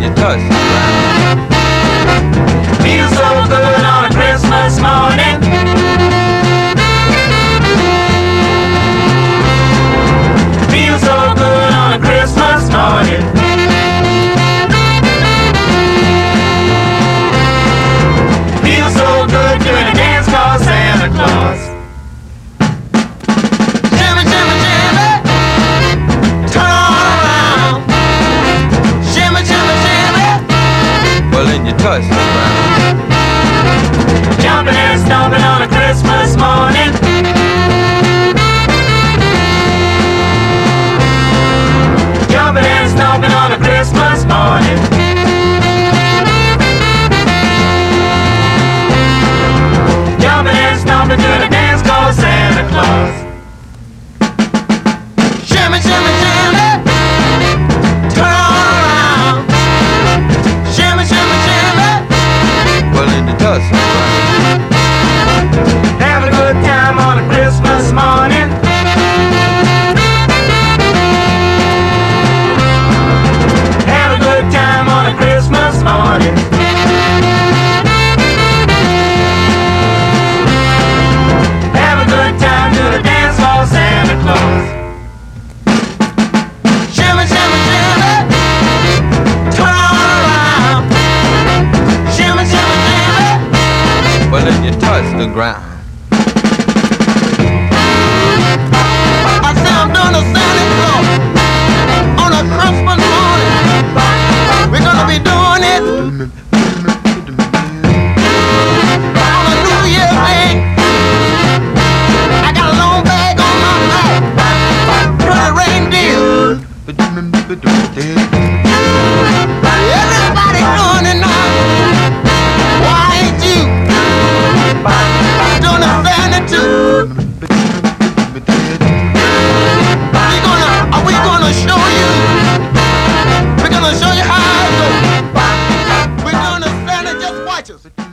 you touch the ground. Feels so good on a Christmas morning. Feels so good on a Christmas morning. Feels so good doing a dance called Santa Claus. Shimmy, shimmy, shimmy, turn on around. Shimmy, shimmy, shimmy. Well, then you touch the ground. Jumping and stomping on a Christmas morning. Jumping and stomping on a Christmas morning. Jumping and stomping doing a dance called Santa Claus. Shimmy, shimmy, shimmy, turn on around. Shimmy, shimmy, shimmy. Well, then you touch the ground. Having a good time on a Christmas morning. Having a good time on a Christmas morning. Have a good time doing a dance for Santa Claus. Shimmy, shimmy, shimmy, turn on around. Shimmy, shimmy, shimmy. Well, then you touch the ground. I say I'm doing a Santa Claus on a Christmas morning. We're gonna be doing it on a New Year's Day. I got a long bag on my back, pretty reindeer. Everybody doing it now. Why ain't you doing a Santa too? We gonna show you. We're gonna show you how it goes. We're gonna Santa, just watch us.